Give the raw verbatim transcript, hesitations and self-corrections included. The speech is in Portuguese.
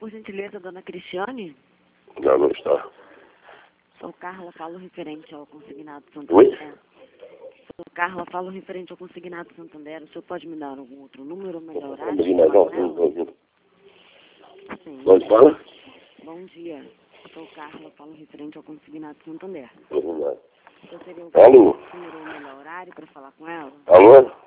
por gentileza, dona Cristiane? Não, não está. Sou Carla, falo referente ao consignado Oi? Santander. Sou Carla, falo referente ao consignado Santander. O senhor pode me dar algum outro número, melhor horário? Vamos mais Falar com não, ela? não, não. Sim. Onde fala? Bom dia. Sou Carla, falo referente ao consignado Santander. Vamos lá. O senhor teria algum Alô? número ou melhor horário para falar com ela? Alô?